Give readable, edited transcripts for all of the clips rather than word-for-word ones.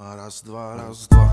Raz, dva, raz, dva.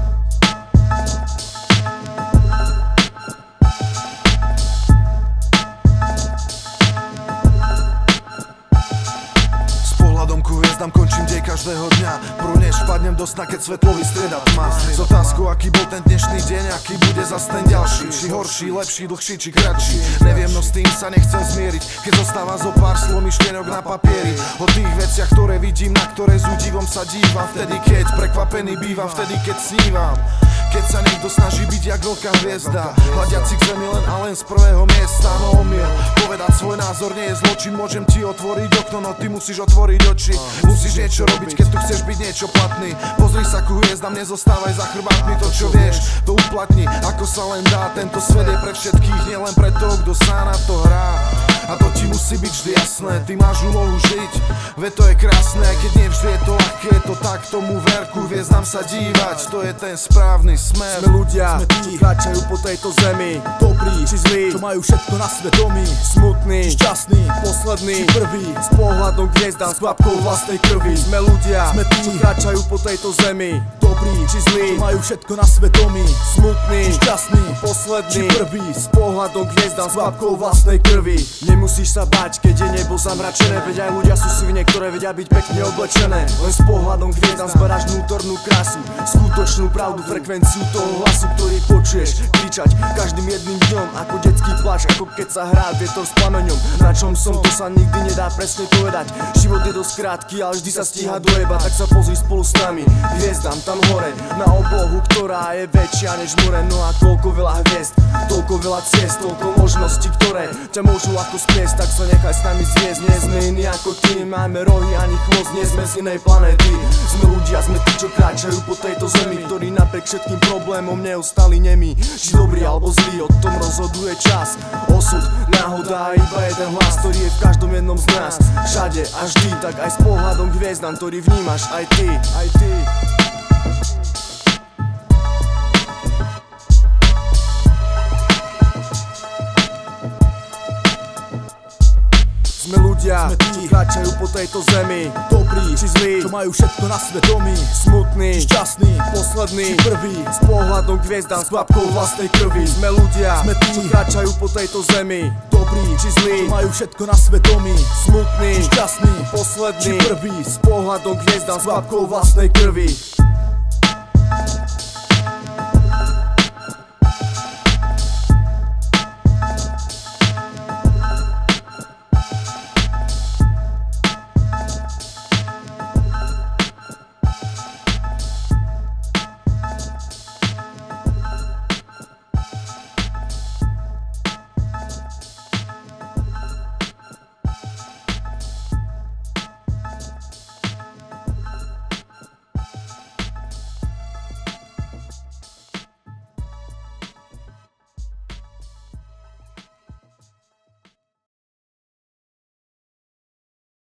S pohľadom ku hviezdam končím dej každého dňa. Prv než vpadnem do sna, keď svetlo vystrieda tma. S otázkou, aký bol ten dnešný deň, aký bude zas ten ďalší. Či horší, lepší, dlhší, či kratší. Neviem, no s tým sa nechcem zmieriť, keď zostáva zo pár slov myšlienok na papieri. O tých veciach, ktoré vidím, na ktoré s údivom sa dívam. Vtedy, keď prekvapený bývam, vtedy, keď snívam. Keď sa niekto snaží byť jak veľká hviezda, hľadiac si k zemi len a len z prvého miesta. No omiel, povedať svoj názor nie je zločin. Môžem ti otvoriť okno, no ty musíš otvoriť oči. Musíš niečo robiť, keď tu chceš byť niečo platný. Pozri sa ku hviezdam, nezostávaj za chrbátmi. To čo vieš, to uplatni, ako sa len dá. Tento svet je pre všetkých, nielen pre toho, kto sa na to hrá. A to ti musí byť vždy jasné, ty máš úlohu žiť. Veď to je krásne, aj keď nevždy je to ľahké. To tak tomu ver, ku hviezdam sa dívať, to je ten správny smer. Sme ľudia, čo kráčajú po tejto zemi. Dobrí či zlí, čo majú všetko na svedomí. Smutný, šťastný, posledný, či prvý. S pohľadom k hviezdam, s kvapkou vlastnej krvi. Sme ľudia, čo kráčajú po tejto zemi. Dobrí či zlí, čo majú všetko na svedomí. Smutný, šťastný, posledný, či prvý. S pohľadom k hviezdam, s kvapkou vlastnej krvi. Nemusíš sa báť, keď je nebo zamračené. Veď aj ľudia sú svine, ktoré vedia byť pekne oblečené. Len s pohľadom k hviezdam zberáš vnútornú krásu, skutočnú pravdu, frekvenciu toho hlasu, ktorý počuješ kričať každým jedným dňom. Ako detský pláč, ako keď sa hrá vietor s plameňom. Na čom som, to sa nikdy nedá presne povedať. Život je dosť krátky, ale vždy sa stíha dojebať. Tak sa pozri spolu s nami, hviezdam tam hore, na oblohu, ktorá je väčšia než more. No a koľko veľa hviezd, toľko veľa ciest, toľko možností, ktoré ťa môžu ako spiesť. Tak sa nechaj s nami zviesť, nie sme iní ako ty. Máme rohy ani chvost, nie sme z inej planéty. Sme ľudia, sme tí, čo kráčajú po tejto zemi, ktorí napriek všetkým problémom neostali nemí. Či dobrý alebo zlý, o tom rozhoduje čas, osud, náhoda a iba jeden hlas, ktorý je v každom jednom z nás. Všade a vždy, tak aj s pohľadom k hviezdam, ktorý vnímaš aj ty, aj ty. Sme ľudia, čo kráčajú po tejto zemi. Dobrí či zlí, čo majú všetko na svedomí. Smutný, šťastný, posledný, či prvý. S pohľadom k hviezdam, s kvapkou vlastnej krvi. Sme ľudia, čo kráčajú po tejto zemi. Dobrí či zlí, čo majú všetko na svedomí. Smutný, šťastný, posledný, či prvý. S pohľadom k hviezdam, s kvapkou vlastnej krvi.